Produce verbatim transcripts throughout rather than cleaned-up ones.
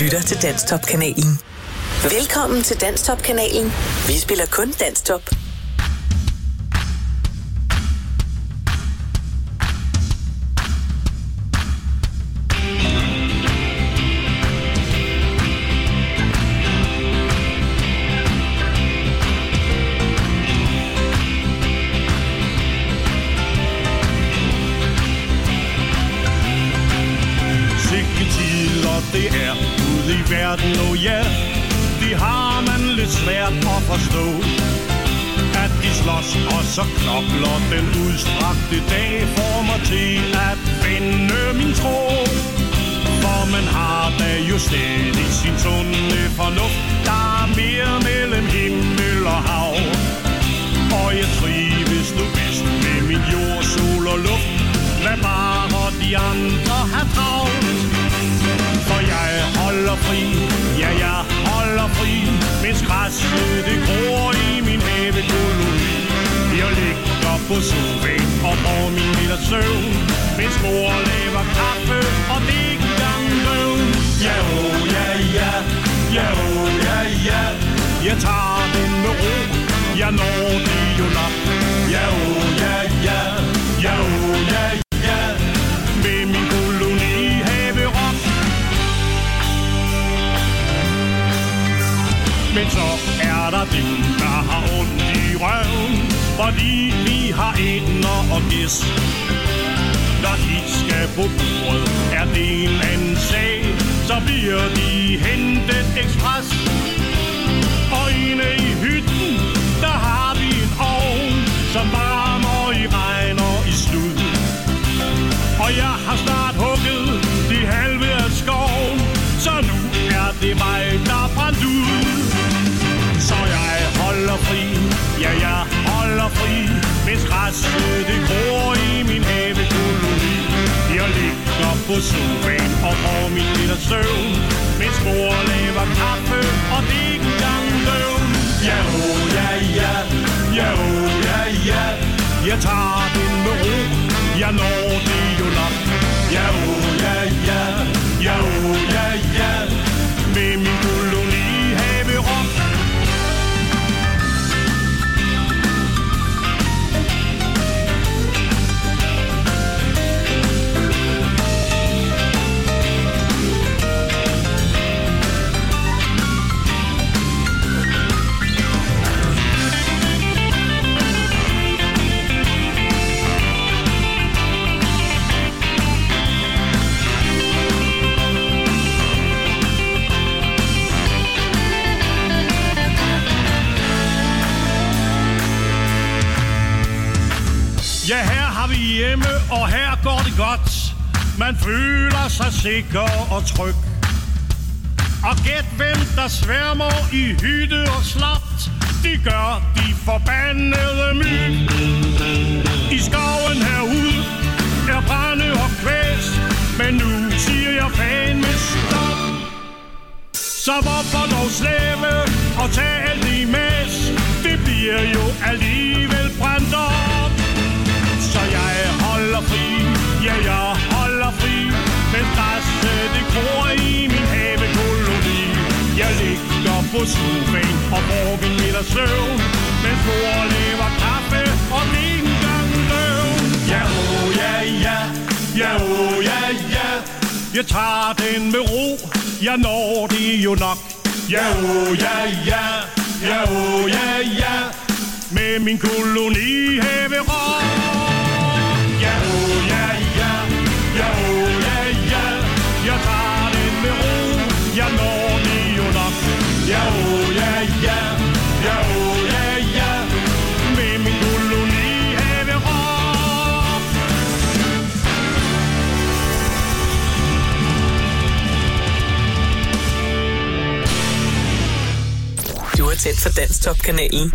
lytter til Danstop-kanalen. Velkommen til Danstop-kanalen. Vi spiller kun Danstop. Det er ude i verden, og ja, det har man lidt svært at forstå. At de slås, og så knokler den udstrakte dag, får mig til at finde min tro. For man har da jo stadig sin sunde fornuft, der er mere mellem himmel og hav. Og jeg trives nu bedst med min jord, sol og luft. Lad bare de andre have travlt. For jeg holder fri, ja jeg holder fri, mens græsset det gror i min havekoloni. Jeg ligger på sofaen og får min lille søvn, mens mor laver kaffe og det er ikke engang løvn. Ja oh ja ja, ja oh ja ja, jeg tager den med ro, jeg når det jo nok. Ja oh ja ja, ja oh ja ja, med min koloni haverok. Men så er der dem, der har ondt i røven, fordi vi har ender og gæs. Når de skal på bordet, er det en anden sag, så bliver de hentet ekspres. Og inde i hytten, der har vi en ovn, som varmer i regn og i slud. Og jeg har snart hugget de halve af skoven, så nu er det mig, der er brændt ud. Så jeg holder fri, ja jeg holder fri, mens græsset det gror i min havekoloni. Jeg ligger på sofaen og får min lille søvn, mens mor laver kaffe og det er ikke engang løvn. Ja oh ja ja, ja oh ja ja, jeg tager den med ro, jeg når det jo nok. Ja oh ja ja, ja oh ja ja, med min koloni haverok. Ja, her har vi hjemme, og her går det godt. Man føler sig sikker og tryg. Og gæt hvem der sværmer i hytte og slot. De gør de forbandede myg. I skoven herude er brænde og kvæs, men nu siger jeg fandme stop. Så hvorfor dog slæbe og tage alt i mas? Det bliver jo alligevel brændt op. Så jeg holder fri, ja jeg holder fri, men græsset det gror i min havekoloni. Jeg ligger på sofaen og får min lille søvn, mens mor laver kaffe og det er ikke engang løvn. Ja oh ja ja, ja oh ja ja, jeg tager den med ro, jeg når det jo nok. Ja oh ja ja, ja oh ja ja, med min koloni haverok. Ja oh ja ja, ja oh ja ja, jeg tager den med ro, jeg når det jo nok. Ja oh ja ja, ja oh ja ja, med min koloni haverok. Du er tæt for Danstop-kanalen.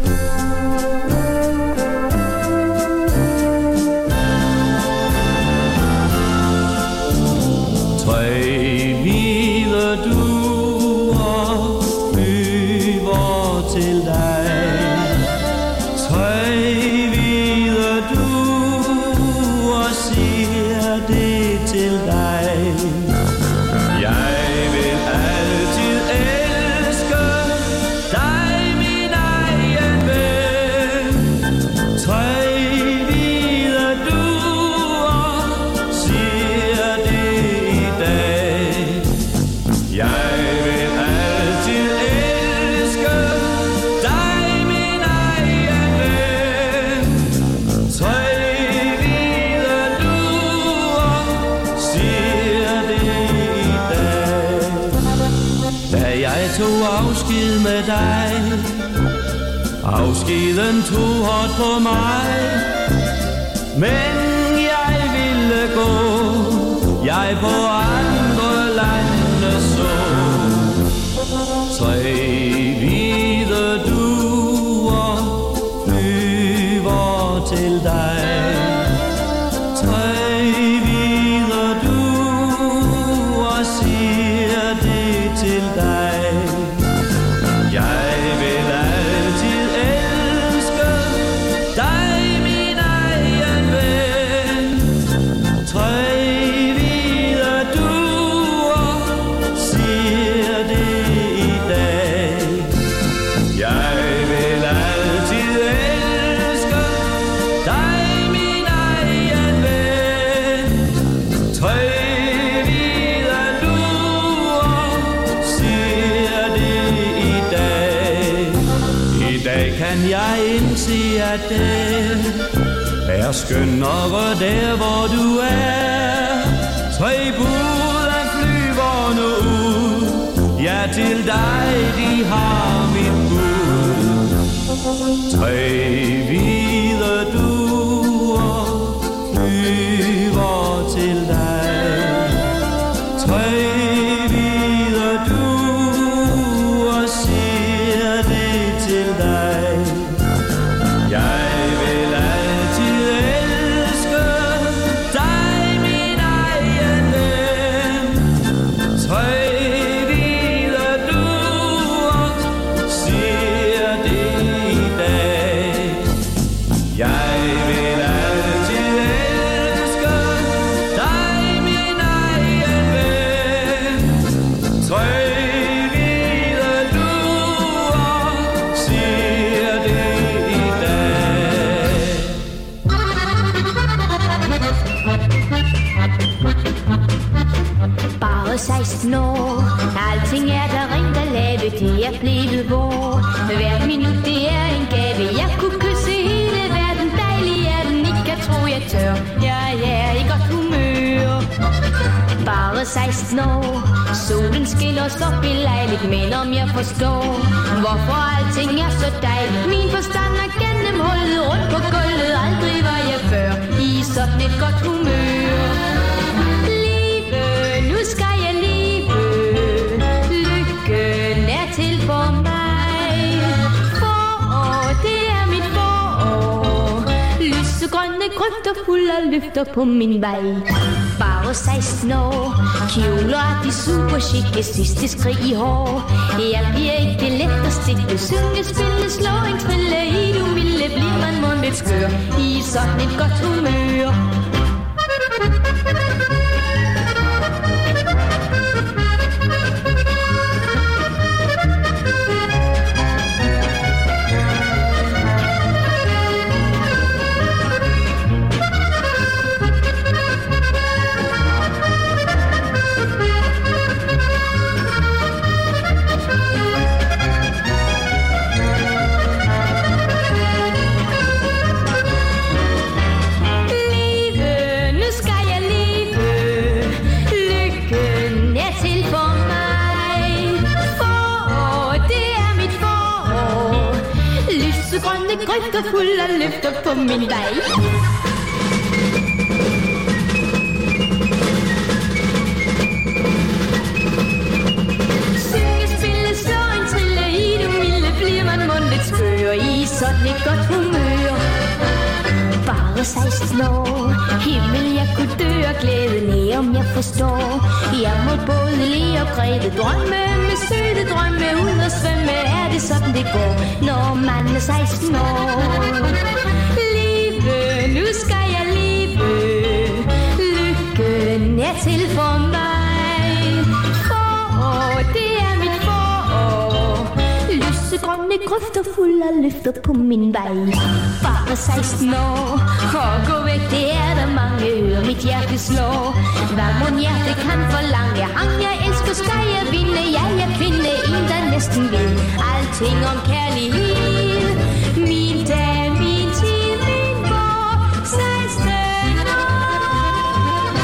Tre hvide duer flyver til dig. Tre hvide duer siger det til dig. Jeg vil altid med dig. Afskeden tog hårdt på mig, men jeg ville gå, jeg på andre lande så. Tre hvide duer flyver til dig. Tre hvide duer siger det til dig. Jeg vil altid elske dig, min egen ven. Tre hvide duer siger det i dag. Jeg vil altid elske dig, min egen ven. Tre hvide duer siger det i dag. I dag kan jeg indse, at det er skønnere der, hvor du er. Tre bud af flyverne ud, ja, til dig de har mit bud. Tre hvide duer flyver til dig. Tre hvide duer siger det til dig. Jeg vil altid elske dig, min egen ven. Tre hvide duer siger det i dag. Jeg vil altid elske dig, min egen ven. Tre hvide duer siger det i dag. Bare seksten år, alting er der rent at lave, det er blevet vor. Hvert minut det er en gave, jeg kunne kysse hele verden, dejlig er den, ikke jeg tror jeg tør. Jeg er i godt humør. Bare seksten år, solen skinner så belejligt, men om jeg forstår, hvorfor alting er så dejligt. Min forstand er gennemhullet rundt på gulvet, aldrig var jeg før i sådan et godt humør. Live, nu skal jeg leve, lykken er til for mig. Forår, det er mit forår, lysegrønne grøfter fuld af løfter på min vej. Bare seksten år, kjoler er de super chique, sidste skrig i hår. Jeg bliver ikke let at stikke, synge, spille, slå en trille. I du milde bliver man mund lidt skør, i sådan et godt humør. Grøfter fuld af løfter på min vej. Synge, spille, slå en trille. I du milde bliver man mund lidt skør, i sådan et godt humør. Bare seksten år, himmel jeg kunne dø af glæde, ned om jeg forstår. Jeg må både le og græde, drømme med søde drømme, ud og svømme, er det sådan det går, når man er seksten år. Live, nu skal jeg leve, lykken er til for mig. Forår, det er mit forår, lysegrønne grøfter fuld af løfter på min vej. Bare seksten år, og gå væk, det er der mange ører, mit hjerte slår. Hvad mon hjerte kan forlange, ham jeg elsker, skal jeg vinde. Jeg er kvinde, en der næsten ved alting om kærlighed. Min dag, min tid, min vår, seksten år.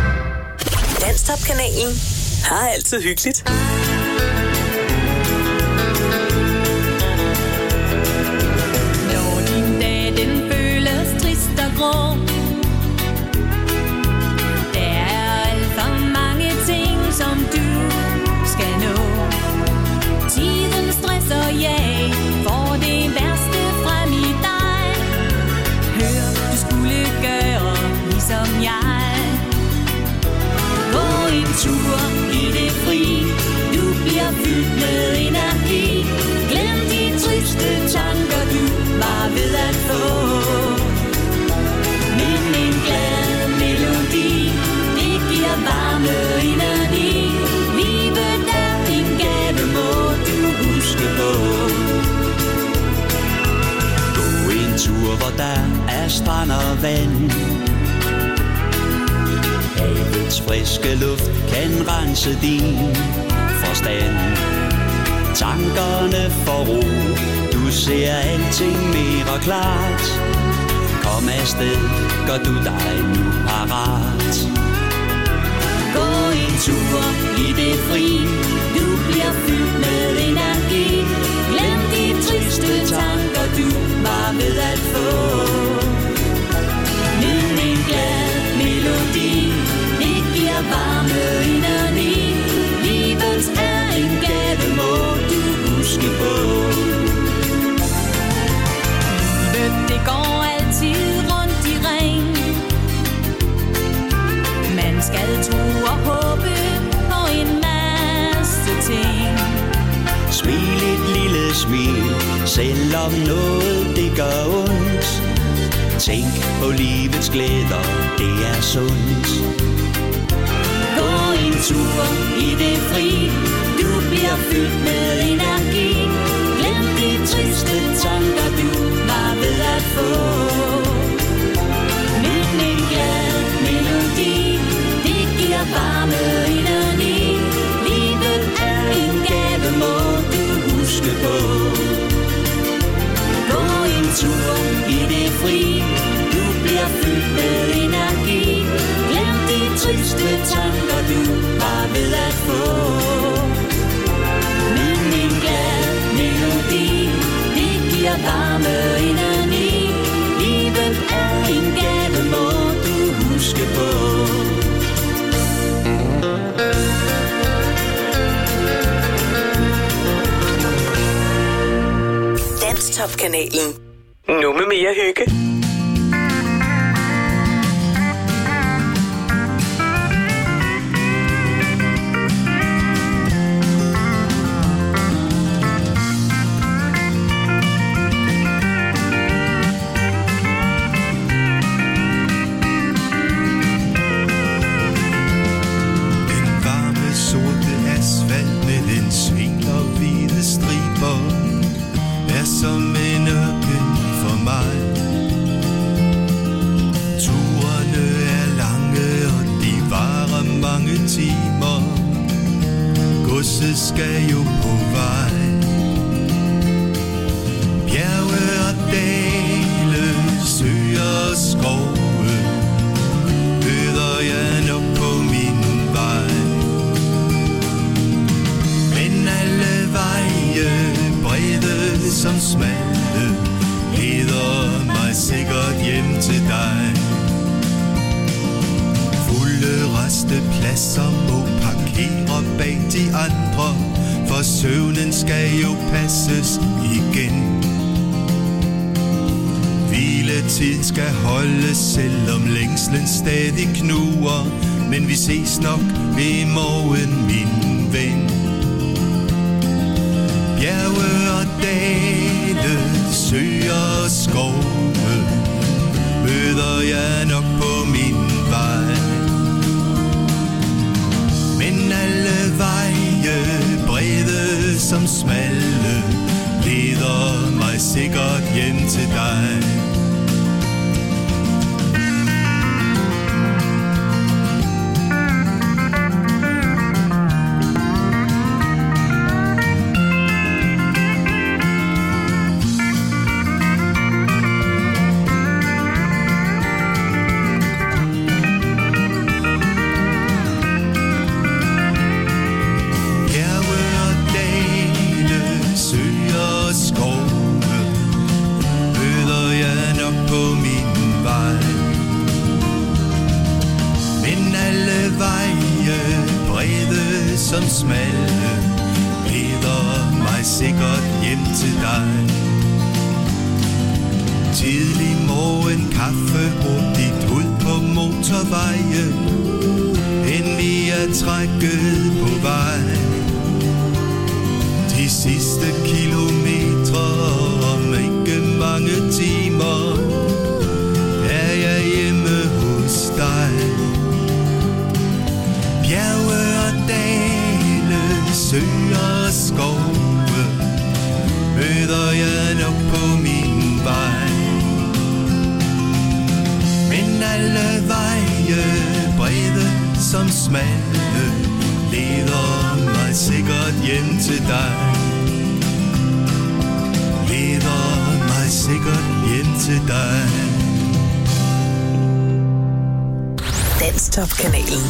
Danstop-kanalen har altid hyggeligt. grå. Der er alt for mange ting, som du skal nå. Tiden stresser, ja, for det værste frem i dig. Hør, du skulle gøre ligesom jeg. Gå en tur i det fri, du bliver fyldt med energi. Glem de triste tanker, du var ved at få. Men en glad melodi, det giver varme indeni. Livet er en gave, må du huske på. Gå en tur, hvor der er strand og vand. Havets friske luft kan rense din forstand. Tankerne får ro, du ser alting mere klart. Kom afsted, gør du dig nu parat. Gå en tur i det fri, du bliver fyldt med energi. Glem de triste tanker, du var ved at få. Nyd en glad melodi, det giver varme indeni. Livet er en gave, må du huske på. Livet, det går altid rundt i ring. Man skal tro og håbe på en masse ting. Smil et lille smil, selvom noget det gør ondt. Tænk på livets glæder, det er sundt. Gå en tur i det fri, du bliver fyldt med energi. Glem de triste tanker, du var ved at få. Nyd en glad melodi, det giver varme indeni. Livet er en gave, må du huske på. Gå en tur i det fri, du bliver fyldt med energi. Glem de triste tanker, du var ved at få. Nyd en glad melodi, det giver varme indeni. Livet er en gave, må du huske på. Danstop-kanalen. Nu med mere hygge. Som en ørken for mig. Turene er lange, og de varer mange timer. Godset skal jo på vej. Bjerge og dale, søer og skove, møder jeg nok på min vej. Men alle veje, brede som smalle, leder mig sikkert hjem til dig. Fulde rastepladser må parkere bag de andre, for søvnen skal jo passes igen. Hviletid skal holdes, selvom længslen stadig knuger, men vi ses nok i morgen, min ven. Bjerge og dale, søer og skove, møder jeg nok på min vej. Men alle veje, brede som smalle, leder mig sikkert hjem til dig. Skove, møder jeg veje, brede som smalle, leder mig sikkert hjem til dig. Tidlig morgen, kaffe, hurtigt ud på motorvejen, end vi er trækket på vej. De sidste kilometre, om ikke mange timer, er jeg hjemme hos dig. Bjerge og dale, søer og skove, møder jeg nok på min vej. Men alle veje, brede som smalle, leder mig sikkert hjem til dig. Leder mig sikkert hjem til dig. Danstop-kanalen.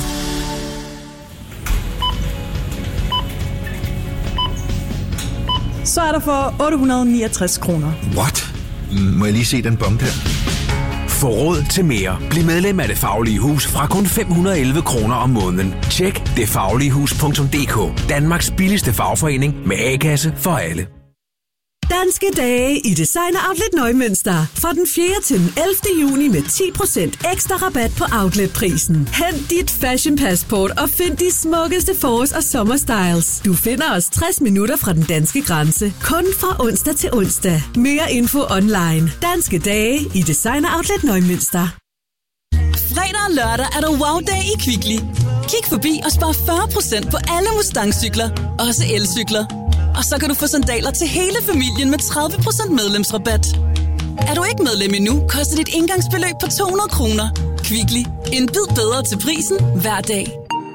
Så er der for otte hundrede og niogtres kroner. What? Må jeg lige se den bong der? Få råd til mere. Bliv medlem af Det Faglige Hus fra kun fem hundrede og elleve kroner om måneden. Tjek det faglige hus punktum d k. Danmarks billigste fagforening med A-kasse for alle. Danske dage i Designer Outlet Neumünster. Fra den fjerde til den ellevte juni med ti procent ekstra rabat på outletprisen. Hent dit fashion passport og find de smukkeste forårs- og sommerstyles. Du finder os tres minutter fra den danske grænse. Kun fra onsdag til onsdag. Mere info online. Danske dage i Designer Outlet Neumünster. Fredag og lørdag er der wow-dag i Kvickly. Kig forbi og spar fyrre procent på alle Mustang-cykler. Også elcykler. Og så kan du få sandaler til hele familien med tredive procent medlemsrabat. Er du ikke medlem endnu, koster dit indgangsbeløb på to hundrede kroner. Kvickly. En bid bedre til prisen hver dag.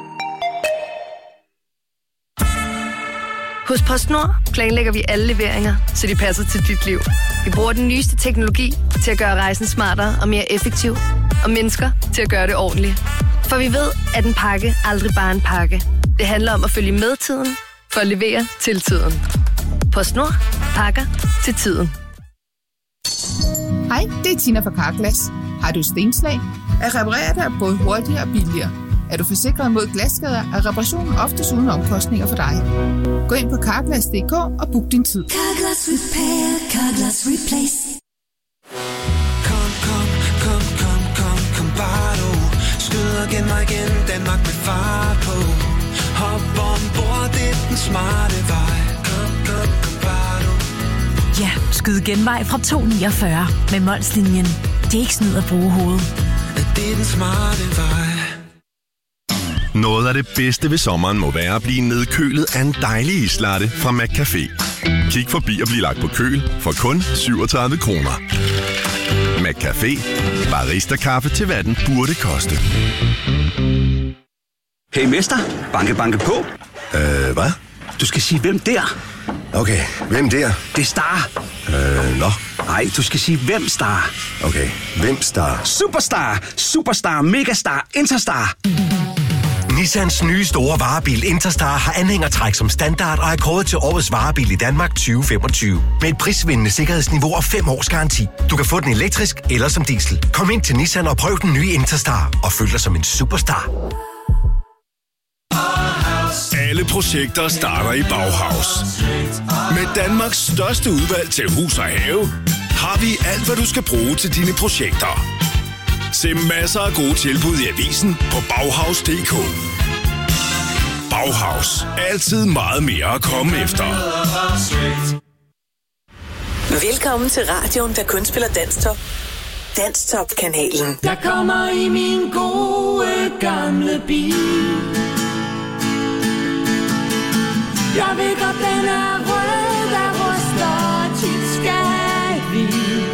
Hos PostNord planlægger vi alle leveringer, så de passer til dit liv. Vi bruger den nyeste teknologi til at gøre rejsen smartere og mere effektiv. Og mennesker til at gøre det ordentligt. For vi ved, at en pakke aldrig bare er en pakke. Det handler om at følge med tiden, for at levere til tiden. PostNord. Pakker til tiden. Hej, det er Tina fra Carglass. Har du stenslag? At reparere det er både hurtigere og billigere. Er du forsikret mod glasskader, er reparationen oftest uden omkostninger for dig. Gå ind på carglass punktum d k og book din tid. Carglass Repair, Carglass Replace. Kom, kom, kom, kom, kom, kom bare du. Skyd og gen mig igen, Danmark med fart på. Hop ombord, det er den smarte vej. Kom, kom, kom bare du. Ja, skyd genvej fra to niogfyrre med Molslinjen. Det er ikke snyd at bruge hovedet. Det er den smarte vej. Noget af det bedste ved sommeren må være at blive nedkølet af en dejlig islatte fra McCafé. Kig forbi og bliv lagt på køl for kun syvogtredive kroner. McCafé. Barista-kaffe til hvad den burde koste. Hey mester, banke banke på. Øh, hvad? Du skal sige, hvem der? Okay, hvem der? Det er Star. Øh, nå. Nej, du skal sige, hvem Star. Okay, hvem Star? Superstar, Superstar, Megastar, Interstar. Nissans nye store varebil Interstar har anhængertræk som standard og er kåret til årets varebil i Danmark tyve femogtyve. Med et prisvindende sikkerhedsniveau og fem års garanti. Du kan få den elektrisk eller som diesel. Kom ind til Nissan og prøv den nye Interstar og føl dig som en superstar. Alle projekter starter i Bauhaus. Med Danmarks største udvalg til hus og have, har vi alt, hvad du skal bruge til dine projekter. Se masser af gode tilbud i avisen på Bauhaus punktum d k. Bauhaus. Altid meget mere at komme efter. Velkommen til radioen, der kun spiller Danstop. Danstop-kanalen. Jeg kommer i min gode gamle bil. Jeg ved godt, den er rød, der ruster tit skal vi.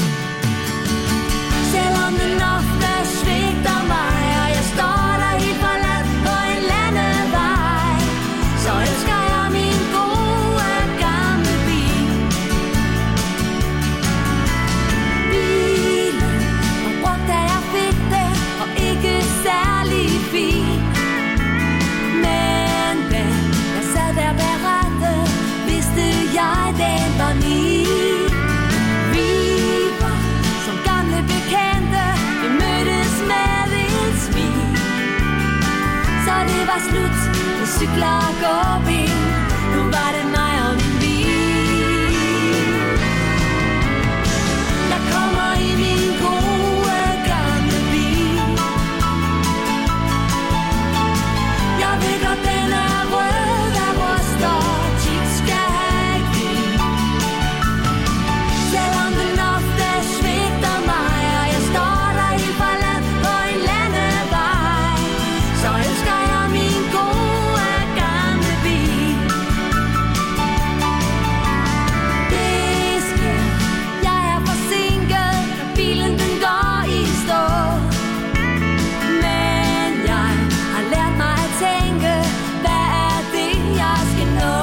Selvom den ofte svigter mig, og jeg står der helt forladt på en landevej, så elsker jeg min gode gamle bil. Bilen var brugt, da jeg fik den, og ikke særlig fin. Men da jeg sad der bag rattet, vidste var slut med cykler og gåben. Nu var det mig og min bil. Jeg kommer i min gode gamle bil. Jeg ved godt den er rød, der ryster, tit skal have et bil. Selvom den ofte svigter mig, og jeg står der helt forladt på en landevej, så elsker jeg min gode gamle bil. Det sker, jeg er forsinket, når bilen den går i stå. Men jeg har lært mig at tænke, hvad er det jeg skal nå?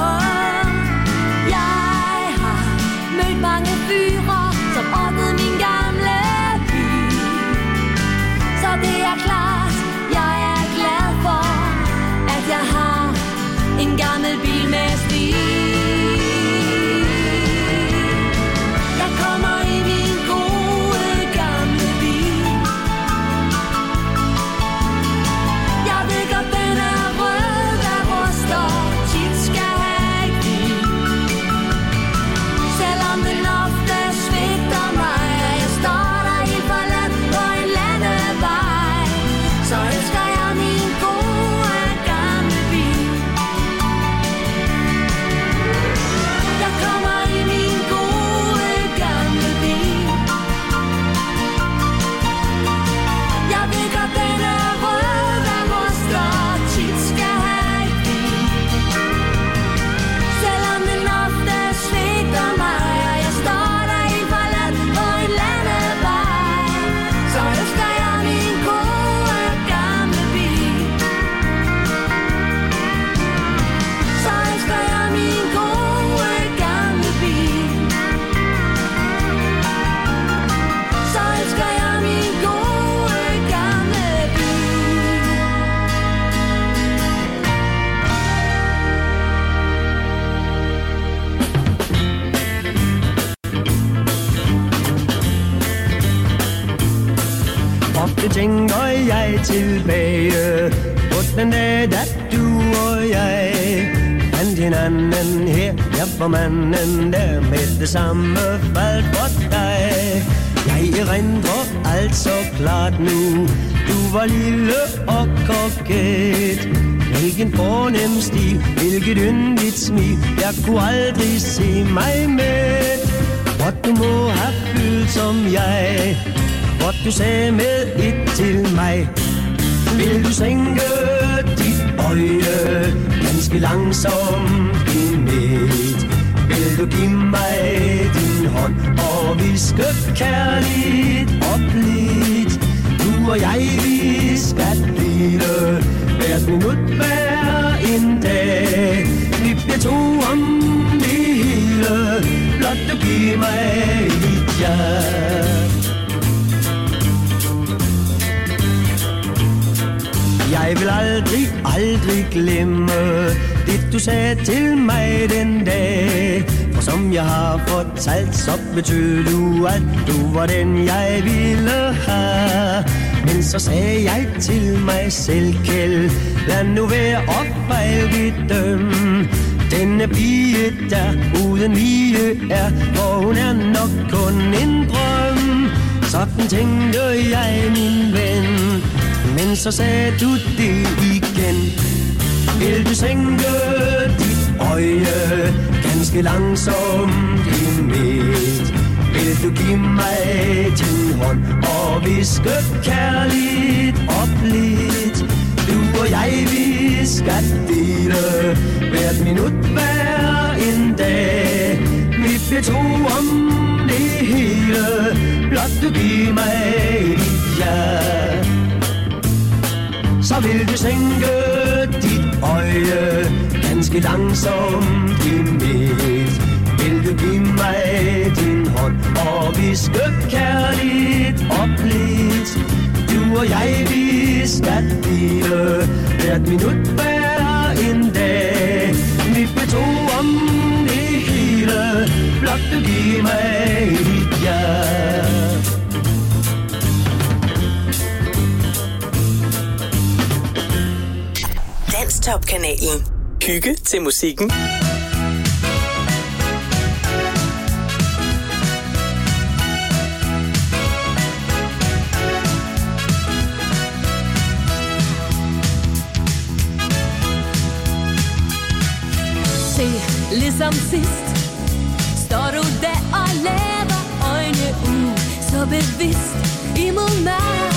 Jeg har mødt mange fyre, som rockede min gamle bil. Så det er klart, jeg er glad for, at jeg har en gammel bil med stil. Jeg kommer i min gode gamle bil. Jeg ved godt den er rød, der ryster, tit skal have et bil. Selvom den ofte svigter mig, og jeg står der helt forladt på en landevej, så elsker jeg min gode gamle bil. Jeg kommer i min gode gamle bil. Jeg ved godt den er rød, der ryster, tit skal have et bil. Selvom den ofte svigter mig, og jeg står der helt forladt på en landevej, så elsker jeg min gode gamle bil. Så elsker jeg min gode gamle bil. Så elsker jeg min gode gamle bil. Ofte tænker jeg tilbage på den dag, da du og jeg fandt hinanden her. Jeg var manden der med det samme fald for dig. Jeg erindrer alt så klart nu. Du var lille og koket. Hvilken fornem stil, hvilket yndigt smil. Jeg kunne aldrig se mig med. Hvor du må have følt som jeg, hvor du sagde med et til mig. Vil du sænke dit øje ganske langsomt i mit? Vil du give mig din hånd og viske kærligt og blidt? Du og jeg, vi skal dele hvert minut hver en dag. Vi bliver to om det hele, blot du giver mig dit hjerte. Jeg vil aldrig, aldrig glemme det du sagde til mig den dag. For som jeg har fortalt, så betød du, at du var den jeg ville have. Men så sagde jeg til mig selv, Kjeld, lad nu være og fejl dømme. Denne pige der uden lige er, for hun er nok kun en drøm. Sådan tænkte jeg, min ven, men så sagde du det igen. Vil du sænke dit øje ganske langsomt i mit? Vil du give mig din hånd og viske kærligt og blidt? Du og jeg, vi skal dele hvert minut hver en dag. Vi bliver to om det hele, blot du giver mig dit hjerte. Så vil du sænke dit øje ganske langsomt i mit? Vil du give mig din hånd og viske kærligt og blidt? Du og jeg, vi skal dele hvert minut hver en dag. Vi bliver to om det hele, blot du giver mig dit hjerte. Danstop-kanalen. Hygge til musikken. Se, ligesom sidst står du der og laver øjne ud, så bevidst imod mig.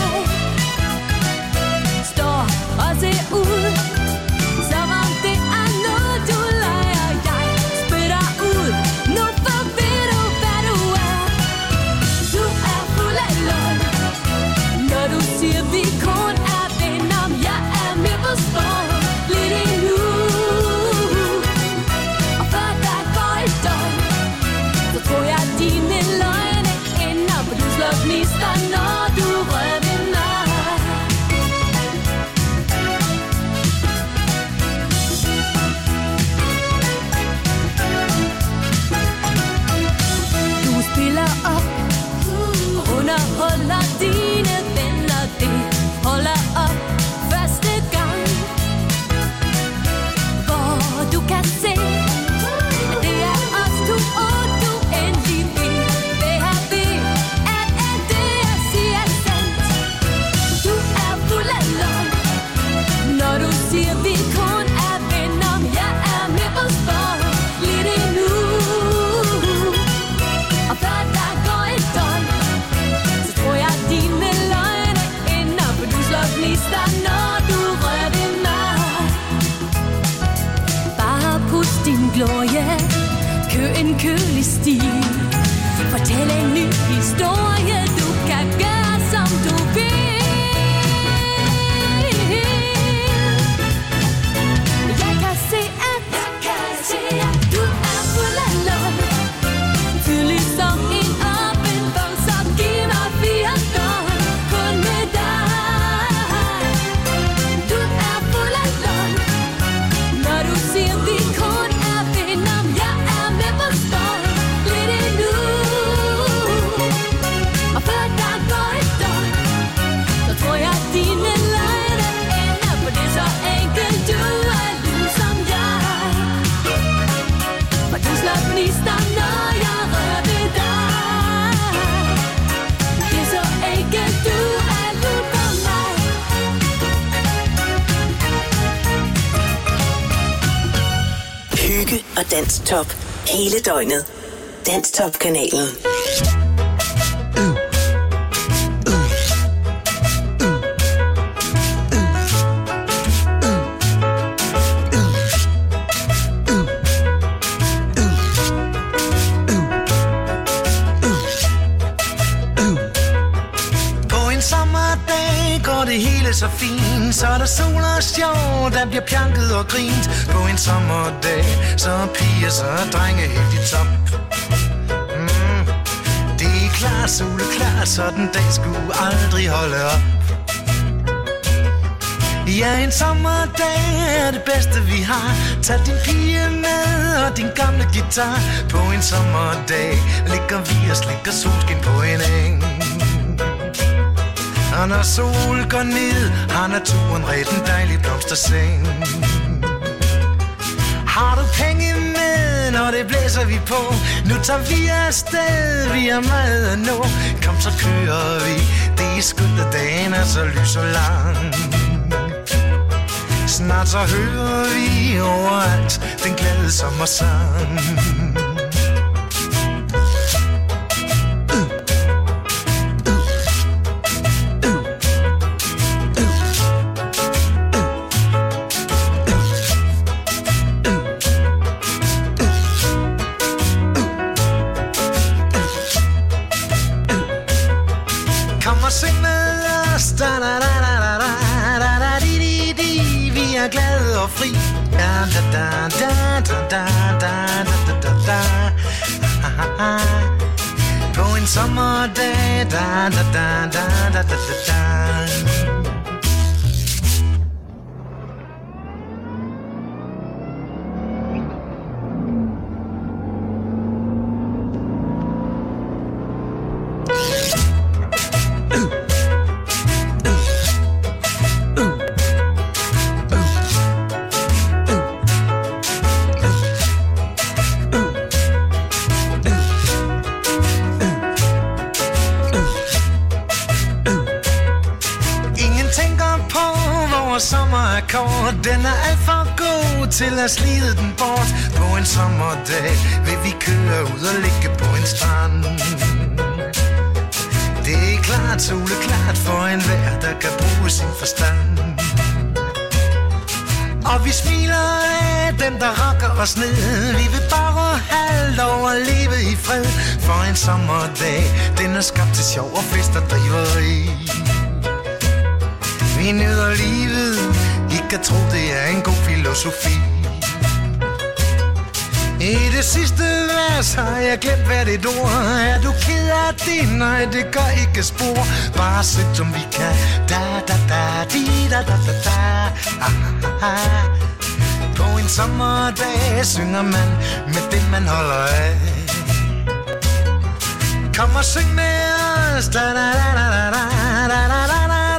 Står og ser ud, som om det er noget du leger. Jeg spytter ud, nu for ved du hvad du er. Du er fuld af løgn, når du siger vi kun er venner. Jeg er med på sport, lidt endnu. Og før der går et døgn, så tror jeg dine løgne ender, for du slår gnister, når du rører ved mig. Du spiller op, underholder dine venner, det holder op første gang, hvor du kan se, at det er os to, og du endelig vil være ved, at alt det jeg siger er sandt. Du er fuld af løgn, når du siger vi kun er venner. Jeg er med på sport, lidt endnu. Og før der går et døgn, så tror jeg dine løgne ender, for du slår gnister, når du rører ved mig. Bare pus din glorie, kø en kølig stil, fortæl en ny historie, du kan gøre som du vil. Jeg kan se at, jeg kan se at du er fuld af løgn, tydelig som en åben bog, så giv mig fire døgn, kun med dig. Du er fuld af løgn, når du siger vi kun er venner. Jeg er med på sport, lidt endnu. Og før der går et døgn, så tror jeg dine løgne ender, for det er så enkelt, du er ligesom jeg. For du slår gnister, når jeg rører ved dig. Det er så enkelt, du er ligesom mig. Hygge og Danstop hele døgnet. Danstop-kanalen. På en sommerdag går det hele så fint, så er der sol og sjov, der bliver pjanket og grint. På en sommerdag, så er piger, så er drenge helt i top. Mm, det er klart, soleklart, så den dag skulle aldrig holde op. Ja, en sommerdag er det bedste vi har. Tag din pige med og din gamle guitar. På en sommerdag ligger vi og slikker solskin på en eng. Og når sol går ned, har naturen ret en dejlig blomsterseng. Har du penge med, når det blæser vi på? Nu tager vi afsted, vi har meget at nå. Kom, så kører vi, det er skønt, at dagen er så lys og lang. Snart så hører vi overalt den glade sommersang. Kom og syng med os, da da da da da da da di di di. Vi er glade og fri. Da da da da da da da da da da. På en sommerdag, da da da da da da da. akkord, den er alt for god til at slide den bort. På en sommerdag vil vi køre ud og ligge på en strand. Det er klart, soleklart for enhver, der kan bruge sin forstand. Og vi smiler af dem, der rokker os ned. Vi vil bare have lov at leve i fred. For en sommerdag, den er skabt til sjov og fest og driveri. Vi nyder livet, I kan tro det er en god filosofi. I det sidste vers har jeg glemt hvert et ord. Er du ked af det? Nej, det gør ikke spor. Bare syng som vi kan. Da da da di da da da da. Ah, ah. På en sommerdag synger man med det man holder af. Kom og syng med os. Da da da da da da da da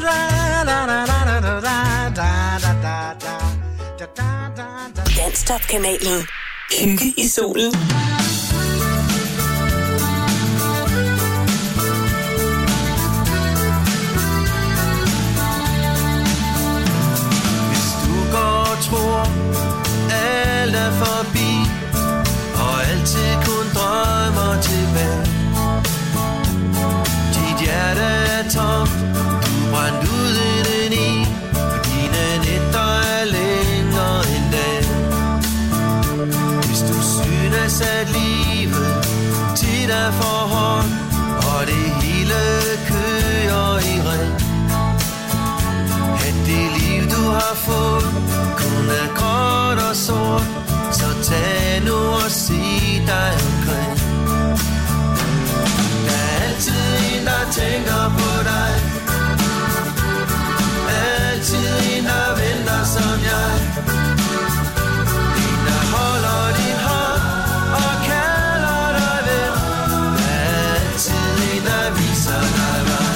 da. Danstop-kanalen. Hygge i solen. Hvis du går og tror, alt er forbi, og altid kun drømmer tilbage. Dit hjerte er tomt, du brændt ud indeni, og dine nætter er længere end dag. Hvis du synes, at livet tit er for hårdt, og det hele kører i ring, at det liv, du har fået, kun er gråt og sort, så tag nu og sig dig omkring. Der er altid en, der tænker på dig, altid en, der venter som jeg. En, der holder din hånd og kalder dig ven. Der er altid en, der viser dig vej.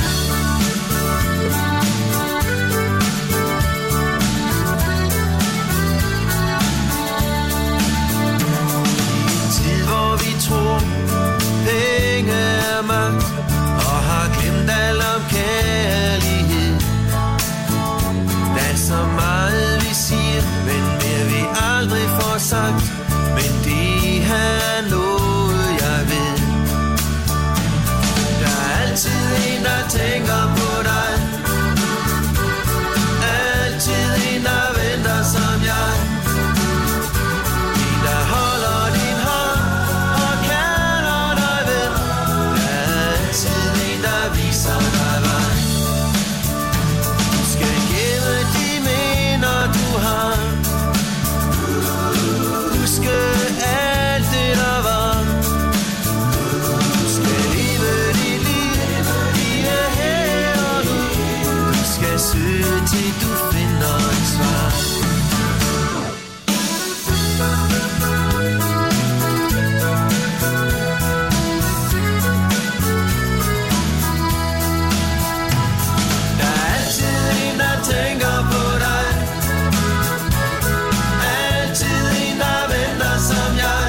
I en tid, hvor vi tror, penge er magt, og har glemt alt om kærlighed. Der er så meget vi siger, men mere vi aldrig får sagt. Men det er noget jeg ved. Der er altid en, der tænker på dig, altid en, der venter som jeg. En, der holder din hånd og kalder dig ven. Der er altid en, der viser dig vej. Du skal gemme de minder du har, huske alt det der var. Du skal leve dit liv, lige her og nu. Du skal søge til du finder et svar. Der er altid en, der tænker på dig, altid en, der venter som jeg.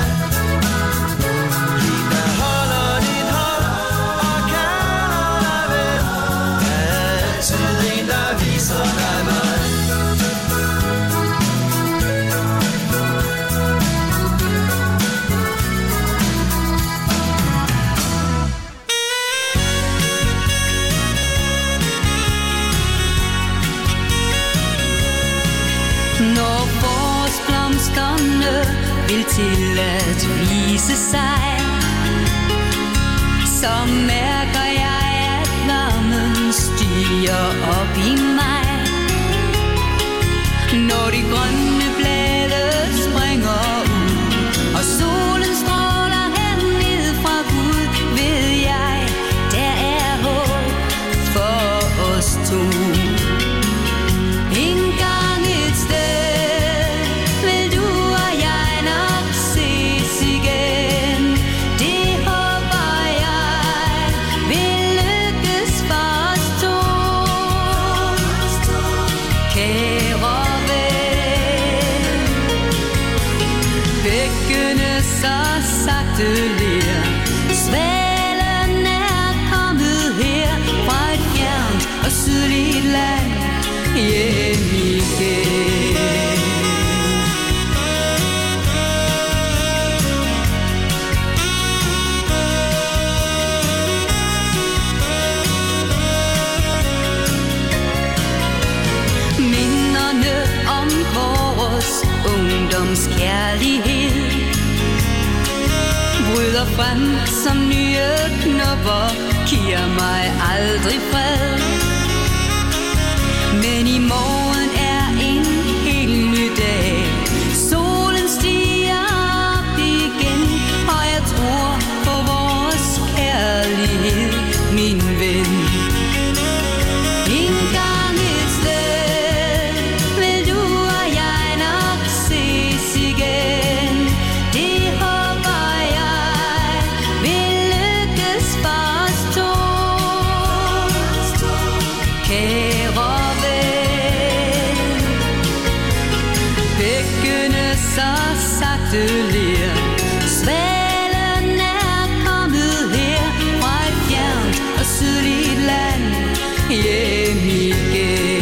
En, der holder din hånd og kalder dig ven. Der er altid en, der viser dig vej. Når forårsblomsterne vil til at vise sig, så mærker jeg, at varmen stiger op i mig. Når de grønne blade springer ud, og solen stråler herned fra Gud, ved jeg, der er håb for os to. Engang et sted vil du og jeg nok ses igen. Det håber jeg vil lykkes for os to. Kære ven, bækkene så sagte ler. Svalen er kommet her fra et fjernt og sydligt land. hjem igen. Minderne om vores ungdomskærlighed bryder frem som nye knopper, giver mig aldrig fred. Men i morgen er en helt ny dag. Solen stiger op igen, og jeg tror på vores kærlighed, min ven. Engang et sted vil du og jeg nok ses igen. Det håber jeg vil lykkes for os to. Kære ven, bækkene så sagte ler. Svalen er kommet her fra et fjernt og sydligt land, hjem igen.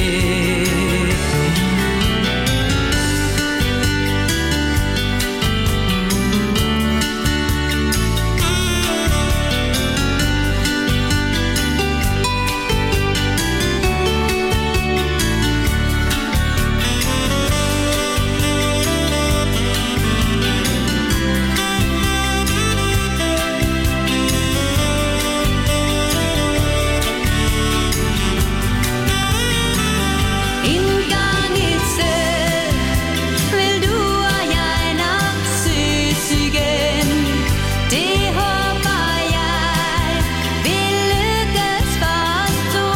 Engang et sted vil du og jeg nok ses igen. Det håber jeg vil lykkes for os to.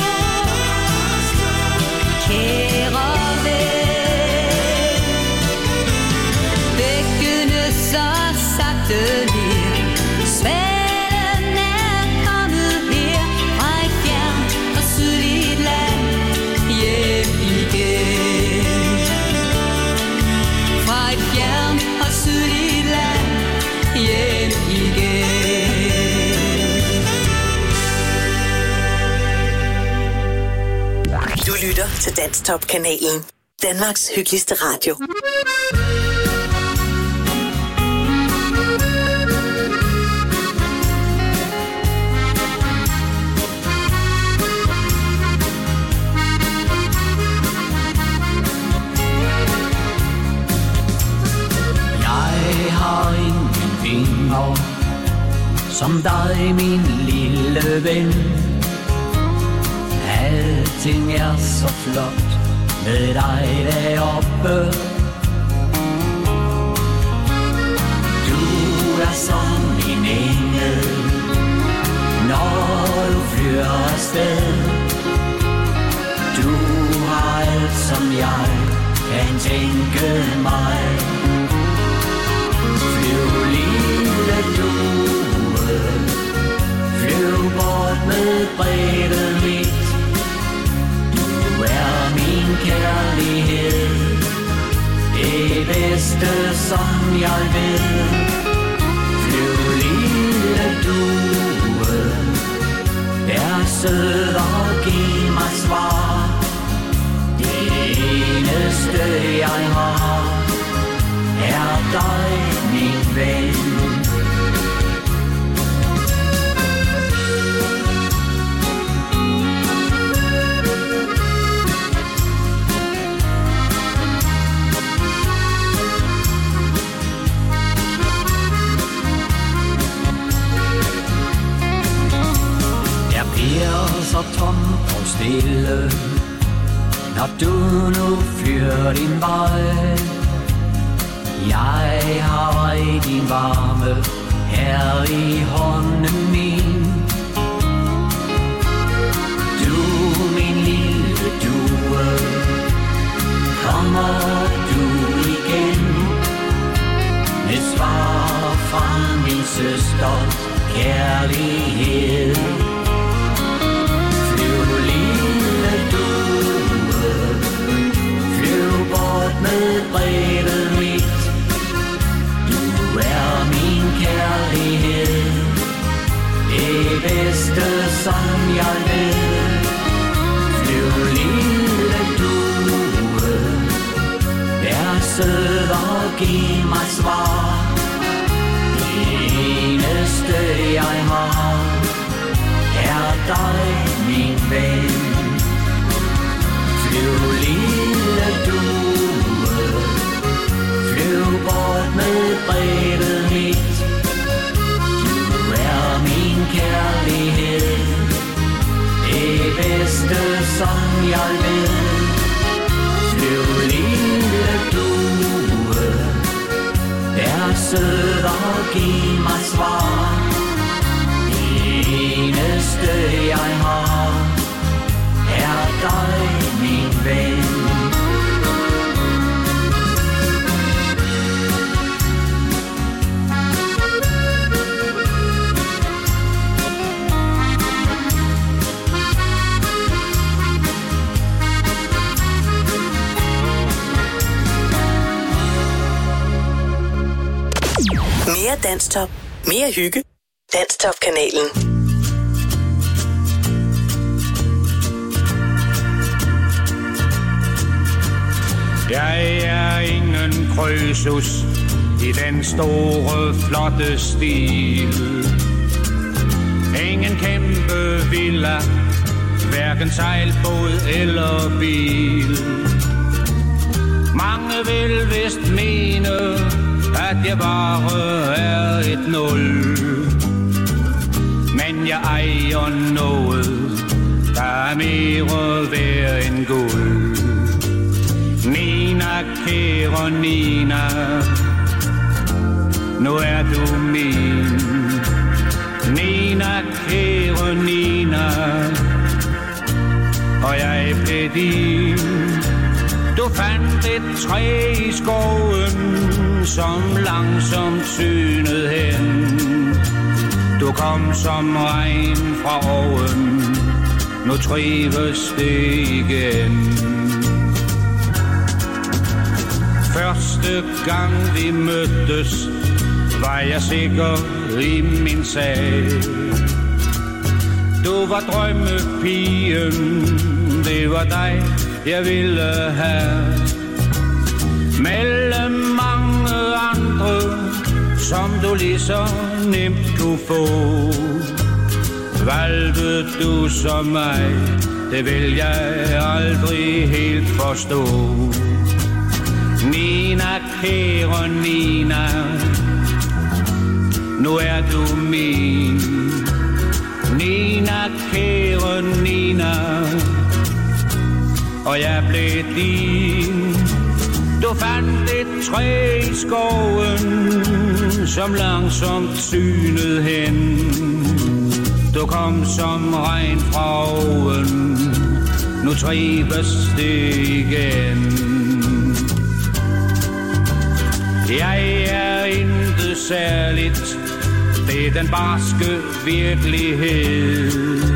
Kære ven, bækkene så sagte ler. Svalen er kommet her fra et fjernt og sydligt land, hjem igen. Fra et fjernt og sydligt land, hjem igen. Du lytter til Danstop-kanalen. Danmarks hyggeligste radio. Jeg har ingen vinger som dig, min lille ven. Alting er så flot med dig deroppe. Du er som min engel, når du flyver afsted. Du har alt, som jeg kan tænke mig. Flyv, lille due, flyv bort med brevet mit. Du er min kærlighed, det bedste, som jeg ved. Flyv, lille due, vær sød og giv mig svar. Det eneste, jeg har, er dig, min ven. Jeg bliver så tom og stille, når du nu flyr din vej. Jeg har i din varme her i hånden min. Du, min lille due, kommer du igen med svar fra min søsters kærlighed. Flyv, lille due, flyv bort med brevet mit. Du er min kærlighed, det bedste, som jeg ved. Flyv, lille sød og giv mig svar. Det eneste jeg har er dig, min ven. Flyv lille due, flyv bort med brevet mit. Du er min kærlighed, det bedste som jeg ved. Flyv lille due, vær sød og giv mig svar. Det eneste jeg har er dig, min ven. Mere Danstop. Mere hygge. Danstop-kanalen. Jeg er ingen krøsus i den store, flotte stil. Ingen kæmpe villa, hverken sejlbåd eller bil. Mange vil vist mene, at jeg bare er et nul. Men jeg ejer noget, der er mere værd end guld. Nina, kære Nina, nu er du min. Nina, kære Nina, og jeg blev din. Du fandt et træ i skoven, som langsomt synede hen. Du kom som regn fra oven, nu trives det igen. Første gang vi mødtes, var jeg sikker i min sag. Du var drømmepigen, det var dig, jeg ville have. Mellem mange andre, som du lige så nemt kunne få, valgte du som mig, det vil jeg aldrig helt forstå. Nina, kære Nina, nu er du min. Nina, kære Nina, og jeg blev din. Du fandt et træ i skoven, som langsomt synede hen. Du kom som regn fra oven, nu trives det igen. Jeg er intet særligt, det er den barske virkelighed.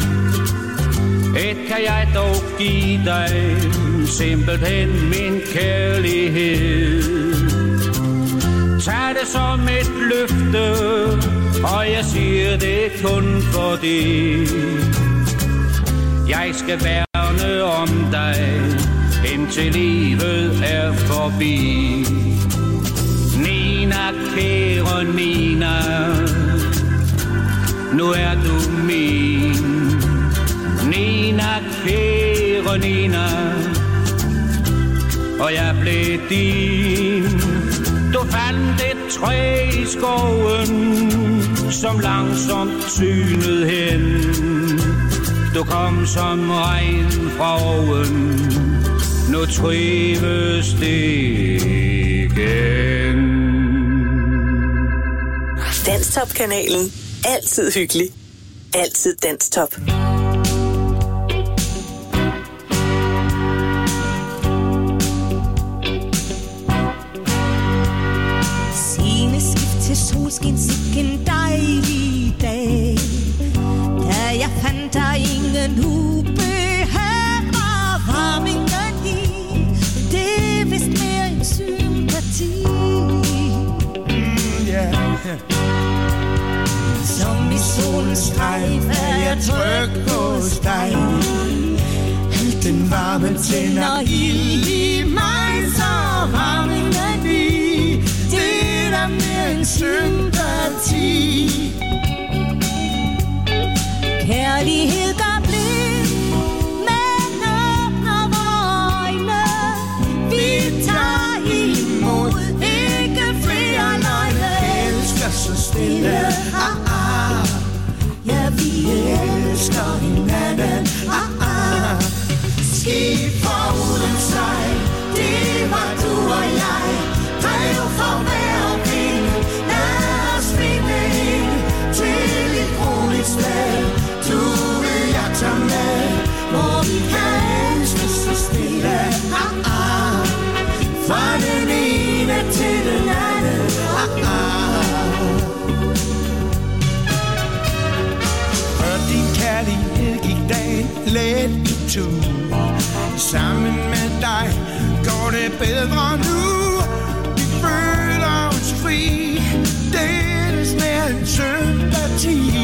Et kan jeg dog give dig, simpelthen min kærlighed. Tag det som et løfte, og jeg siger det kun fordi jeg skal værne om dig, indtil livet er forbi. Nina, kære Nina, nu er du min. Nina, kære Nina, og jeg blev din. Du fandt et træ i skoven, som langsomt synede hen. Du kom som regn fra oven, nu trives det igen. Danstop-kanalen. Altid hyggelig. Altid Danstop. Sceneskift til solskin, sikken dejlig dag. Da jeg fandt der ingen ubehag og varmingen i. Det er vist mere en sympati. Mm, yeah. Som i solens strejf er jeg tryg hos dig. Alt den varme tænder ild i mig, så varmingen ene til den anden. Ah, ah. For din kærlighed gik dagen let i tur. Sammen med dig går det bedre nu. Vi føler os fri. Deles med en sympati.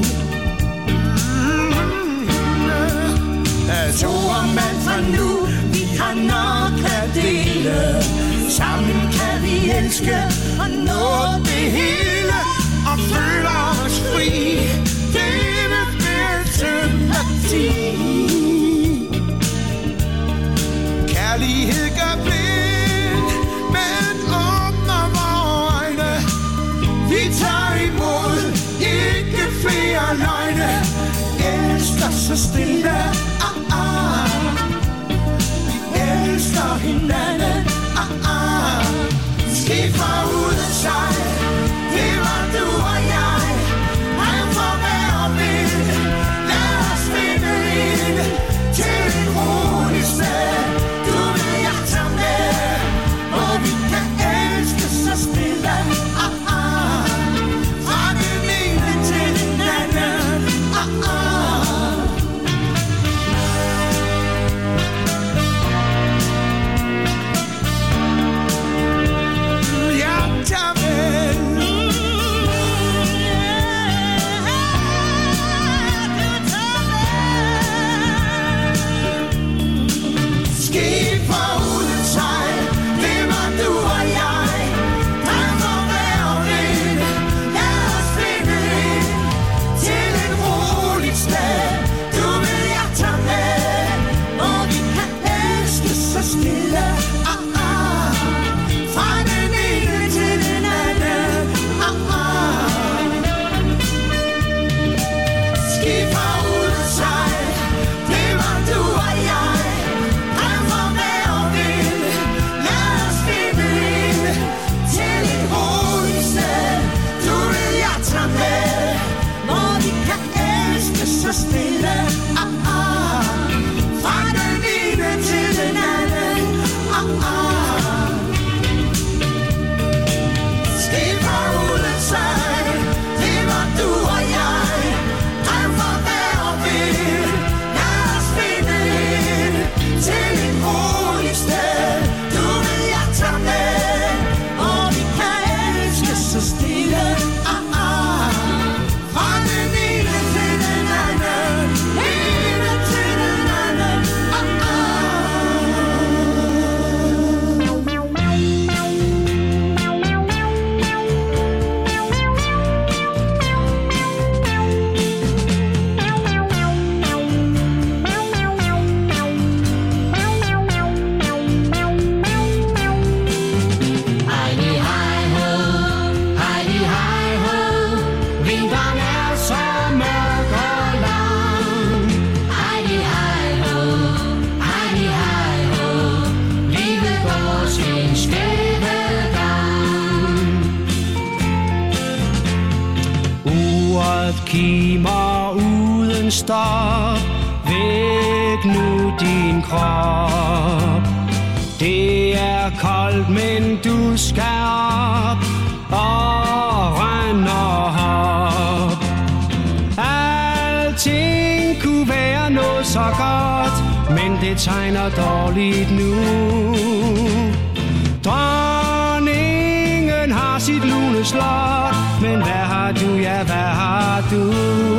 To og mand fra nu, vi har nok at dele. Sammen kan vi elske og nå det hele. Og føler os fri. Dele med sympati. Kærlighed gør blind, men åbner vores øjne. Vi tager imod, ikke flere løgne. Elsker så stille. Elsker hinanden, ah, ah. Skidt fra uden sig. Det var du og jeg. Han får være med. Lad os finde ind til et roligt sted. Du vil jeg tage med, hvor vi kan elske så stille, ah, ah. Fra den ene til den anden, ah, ah. Kimer uden stop. Væk nu din krop. Det er koldt, men du skal op og rende og hop. Alting kunne være noget så godt, men det tegner dårligt nu. Dronningen har sit lune slot, men hvad har du, ja, hvad har du?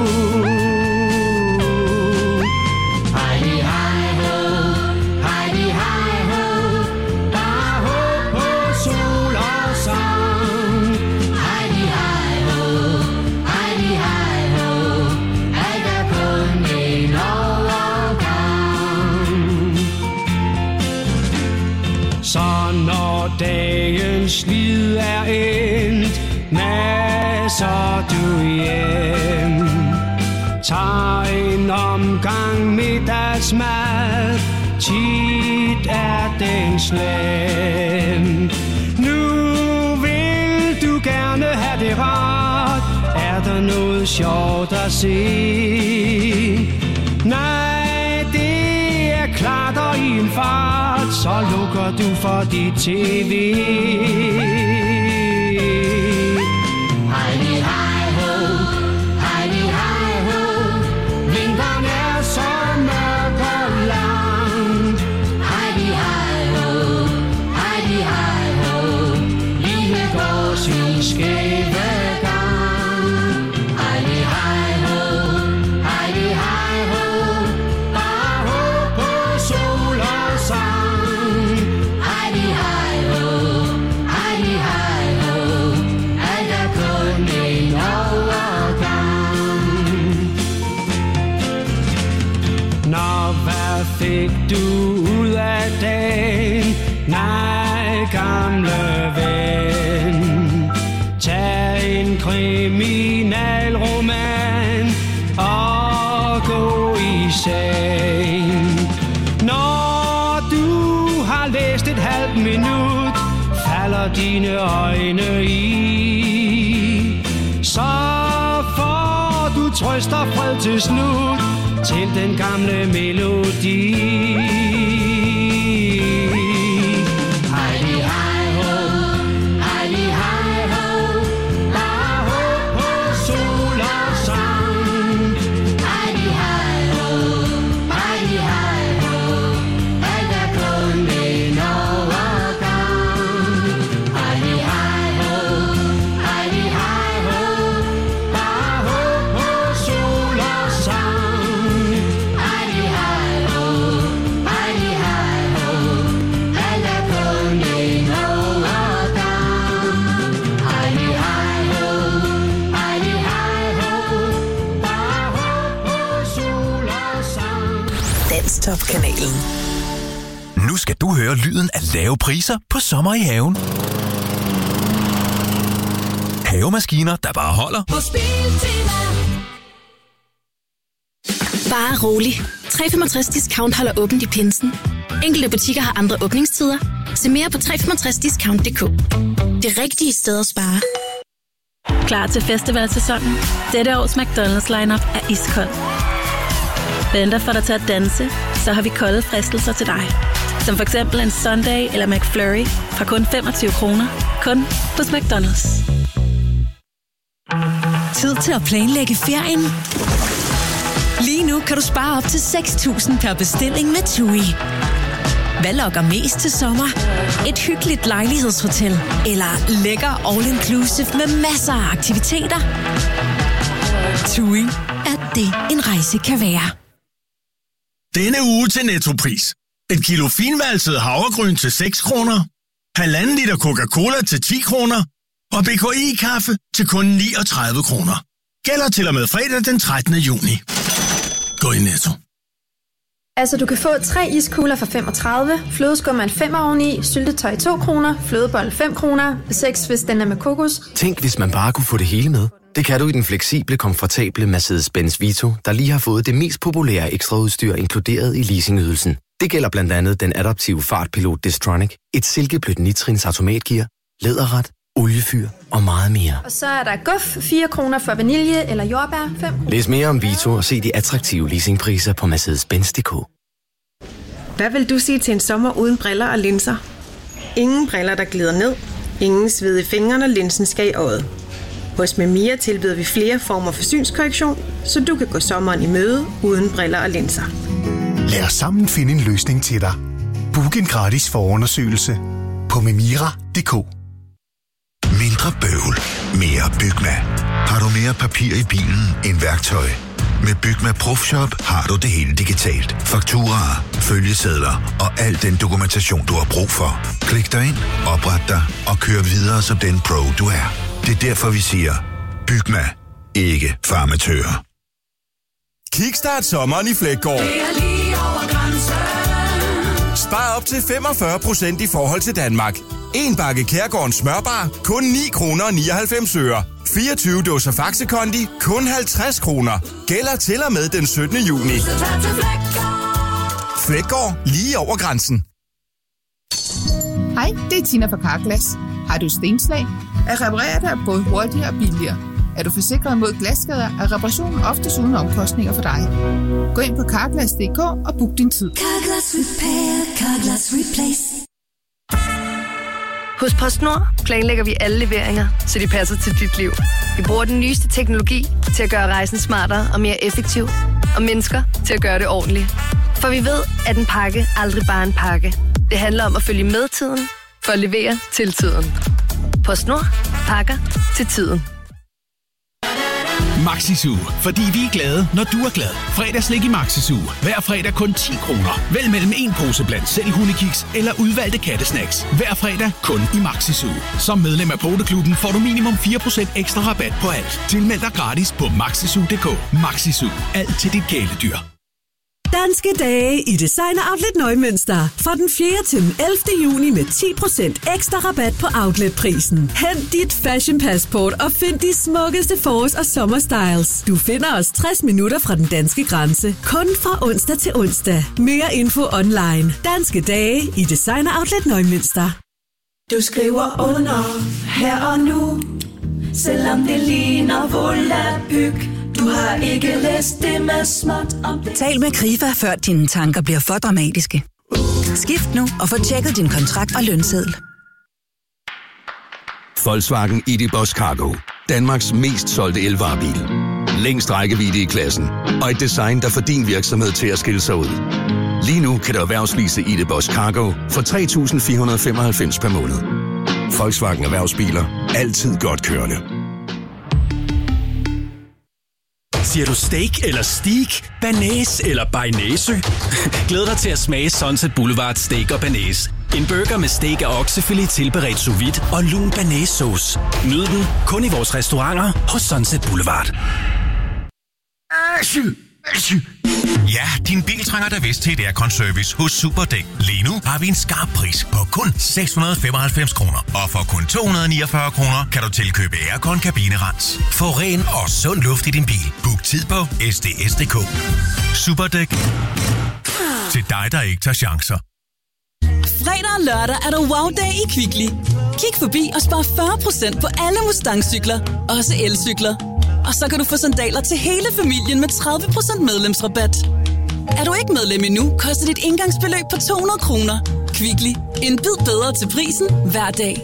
Heidi, hej ho, Heidi, hej ho. Bare håb på sol og sang. Heidi, hej ho, Heidi, hej ho. Alt er kun en overgang. Så når dagens slid er endt, nasser du hjem. Tag en omgang middagsmad, tit er den slem. Nu vil du gerne have det rart, er der noget sjovt at se? Nej, det er klart og i en fart, så så lukker du for dit tv. Heidi, hej ho, Heidi, hej ho, vinteren er så mørk og langt. Heidi, hej ho, Heidi, hej ho, livet går sin skæve gang. Heidi, hej ho, Heidi, hej ho, bare håb på sol og sang. Heidi, hej ho, Heidi, hej ho, alt er kun en overgang. Nå, hvad fik du ud af dagen? Nej, gamle ven, tag en kriminalroman og gå i seng. Når du har læst et halvt minut, falder dine øjne i. Så får du trøst og fred til slut til den gamle melodi. Heidi, hej ho, Heidi, hej ho, bare håb på sol og sang. Heidi, hej ho, Heidi, hej ho, alt er kun en overgang. Heidi, hej ho, Heidi, hej ho, bare håb på sol og sang. Heidi, hej ho, Heidi, hej ho, alt er kun en overgang. Heidi, hej ho, Heidi, hej ho, bare håb på sol og sang. Danstop-kanalen. Nu skal du høre lyden af lave priser på sommer i haven. Havemaskiner, der bare holder. På Biltema. Bare rolig. tre komma femogtres Discount holder åbent i pinsen. Enkelte butikker har andre åbningstider. Se mere på tre komma femogtres discount punktum d k. Det rigtige sted at spare. Klar til festivalsæsonen? Dette års McDonald's lineup er iskold. Venter for dig til at danse, så har vi kolde fristelser til dig. Som for eksempel en Sunday eller McFlurry fra kun femogtyve kroner. Kun hos McDonald's. Tid til at planlægge ferien. Lige nu kan du spare op til seks tusind per bestilling med TUI. Hvad lokker mest til sommer? Et hyggeligt lejlighedshotel eller lækker all-inclusive med masser af aktiviteter? TUI er det, en rejse kan være. Denne uge til Nettopris. Et kilo finvalset havregryn til seks kroner. Halvanden liter Coca-Cola til ti kroner. Og B K I-kaffe til kun niogtredive kroner. Gælder til og med fredag den trettende juni. Gå i Netto. Altså, du kan få tre iskugler for femogtredive, flødeskum en femmer oveni, syltetøj to kroner, flødebold fem kroner, seks hvis den er med kokos. Tænk, hvis man bare kunne få det hele med. Det kan du i den fleksible, komfortable Mercedes-Benz Vito, der lige har fået det mest populære ekstraudstyr inkluderet i leasingydelsen. Det gælder blandt andet den adaptive fartpilot Distronic, et silkeblødt nitrins automatgear, læderret, oliefyr og meget mere. Og så er der guf, fire kroner for vanilje eller jordbær, fem kroner. Læs mere om Vito og se de attraktive leasingpriser på Mercedes Benz punktum d k. Hvad vil du sige til en sommer uden briller og linser? Ingen briller, der glider ned. Ingen sved i fingrene, når linsen skal i øjet. Hos Memia tilbyder vi flere former for synskorrektion, så du kan gå sommeren i møde uden briller og linser. Lad os sammen finde en løsning til dig. Book en gratis forundersøgelse på memira punktum d k. Mindre bøvl, mere Bygma. Har du mere papir i bilen end værktøj? Med Bygma Profshop har du det hele digitalt. Fakturaer, følgesedler og al den dokumentation, du har brug for. Klik dig ind, opret dig og kør videre som den pro, du er. Det er derfor, vi siger, Bygma, ikke farmatører. Kickstart sommeren i Fleggaard. Spar op til femogfyrre procent i forhold til Danmark. En bakke Kærgårdens smørbar, kun ni kroner og nioghalvfems øre. fireogtyve dåser Faxe Kondi, kun halvtreds kroner. Gælder til og med den syttende juni. Fleggaard, lige over grænsen. Hej, det er Tina fra Carglass. Har du stenslag? At reparere dig er både hurtigere og billigere. Er du forsikret mod glasskader, er reparationen oftest uden omkostninger for dig. Gå ind på carglass punktum d k og book din tid. Carglass Repair, Carglass Replace. Hos PostNord planlægger vi alle leveringer, så de passer til dit liv. Vi bruger den nyeste teknologi til at gøre rejsen smartere og mere effektiv, og mennesker til at gøre det ordentligt. For vi ved, at en pakke aldrig bare er en pakke. Det handler om at følge med tiden, for at levere til tiden. PostNord. Pakker til tiden. Maxi-Zoo, fordi vi er glade, når du er glad. Fredagslik i Maxi-Zoo. Hver fredag kun ti kroner. Vælg mellem en pose blandt selv hundekiks eller udvalgte kattesnacks. Hver fredag kun i Maxi-Zoo. Som medlem af Poteklubben får du minimum fire procent ekstra rabat på alt. Tilmeld dig gratis på maxizoo punktum d k. Maxi-Zoo. Alt til dit kæledyr. Danske dage i Designer Outlet Nøgmønster. Fra den fjerde til den ellevte juni med ti procent ekstra rabat på outletprisen. Hent dit fashion passport og find de smukkeste forårs- og sommerstyles. Du finder os tres minutter fra den danske grænse. Kun fra onsdag til onsdag. Mere info online. Danske dage i Designer Outlet Nøgmønster. Du skriver under her og nu, selvom det ligner volapyk. Du har ikke læst det med småt om det. Tal med Krifa, før dine tanker bliver for dramatiske. Skift nu og få tjekket din kontrakt og lønseddel. Volkswagen I D Boss Cargo. Danmarks mest solgte elvarebil. Længst rækkevidde i klassen. Og et design, der får din virksomhed til at skille sig ud. Lige nu kan du erhvervslease I D Boss Cargo for tre tusind fire hundrede og femoghalvfems per måned. Volkswagen Erhvervsbiler. Altid godt kørende. Siger du steak eller steak, banæs eller bearnaise? Glæd dig til at smage Sunset Boulevard Steak og Banæs. En burger med steak og oksefilet tilberedt sous vide og lun banæssauce. Nyd den kun i vores restauranter hos Sunset Boulevard. Ja, din bil trænger da vist til et aircon-service hos Superdæk. Lige nu har vi en skarp pris på kun seks hundrede og femoghalvfems kroner. Og for kun to hundrede og niogfyrre kroner kan du tilkøbe aircon kabinerens. Få ren og sund luft i din bil. Book tid på S D S punktum d k. Superdæk. Til dig, der ikke tager chancer. Fredag og lørdag er der wow-dag i Kvickly. Kig forbi og spar fyrre procent på alle Mustang-cykler. Også elcykler. Og så kan du få sandaler til hele familien med tredive procent medlemsrabat. Er du ikke medlem endnu, koster dit indgangsbeløb på to hundrede kroner. Kvickly. En bid bedre til prisen hver dag.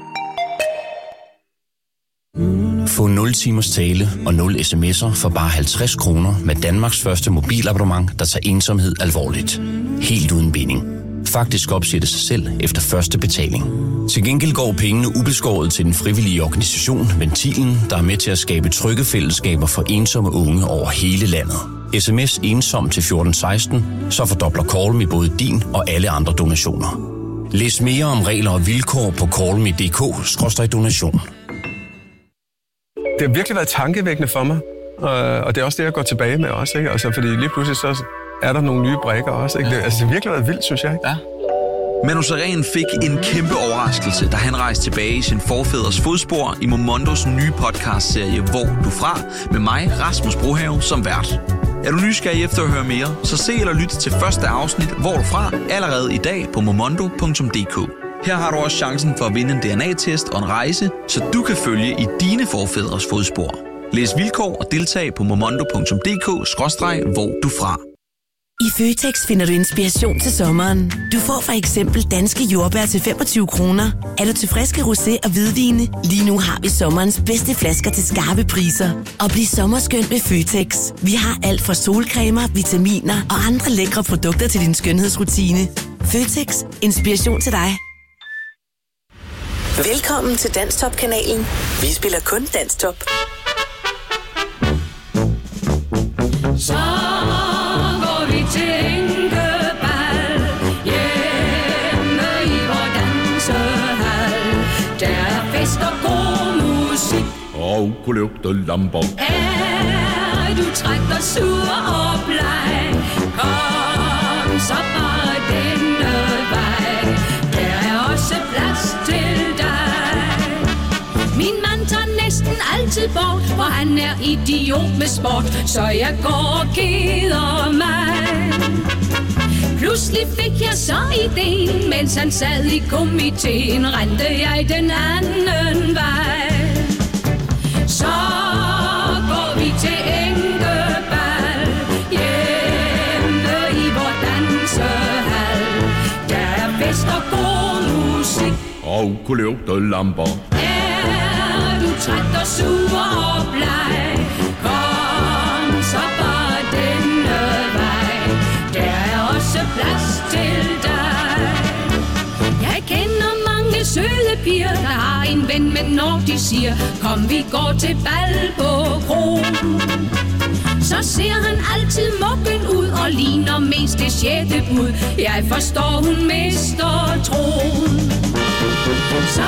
Få nul timers tale og nul sms'er for bare halvtreds kroner med Danmarks første mobilabonnement, der tager ensomhed alvorligt. Helt uden binding. Faktisk opsætter sig selv efter første betaling. Til gengæld går pengene ubeskåret til den frivillige organisation Ventilen, der er med til at skabe trygge fællesskaber for ensomme unge over hele landet. S M S ensom til fjorten seksten, så fordobler Call Me både din og alle andre donationer. Læs mere om regler og vilkår på callme punktum d k skråstreg donation. Det har virkelig været tankevækkende for mig, og det er også det, jeg går tilbage med også, ikke? Altså, fordi lige pludselig så er der nogle nye brikker også, ikke? Det, altså, det har virkelig været vildt, synes jeg. Ja. Manu Sareen fik en kæmpe overraskelse, da han rejste tilbage i sin forfædres fodspor i Momondos nye podcastserie Hvor du fra, med mig, Rasmus Brohave, som vært. Er du nysgerrig efter at høre mere, så se eller lyt til første afsnit Hvor du fra allerede i dag på momondo punktum d k. Her har du også chancen for at vinde en D N A-test og en rejse, så du kan følge i dine forfædres fodspor. Læs vilkår og deltag på momondo punktum d k skråstreg hvor du fra. I Føtex finder du inspiration til sommeren. Du får for eksempel danske jordbær til femogtyve kroner. Er du til friske rosé og hvidvine? Lige nu har vi sommerens bedste flasker til skarpe priser. Og bliv sommerskøn med Føtex. Vi har alt fra solcremer, vitaminer og andre lækre produkter til din skønhedsrutine. Føtex. Inspiration til dig. Velkommen til Danstop-kanalen. Vi spiller kun Danstop. Så går vi til Enkebal, hjemme i vor dansehal. Der er fest og god musik. Og kulørte lamper. Er du træt og sur og bleg, kom så bare denne vej. Der er også plads til dig. Min mand tager næsten altid bort, for han er idiot med sport, så jeg går og keder mig. Pludselig fik jeg så ideen, mens han sad i komiteen, rendte jeg den anden vej. Så og kunne lugte lamper. Er du træt og sur og bleg, kom så bare denne vej. Der er også plads til dig. Jeg kender mange søde piger, der har en ven, men når de siger, kom vi går til bal på krogen, så ser han altid mukken ud og ligner mest det sjette bud. Jeg forstår, hun mister troen. Så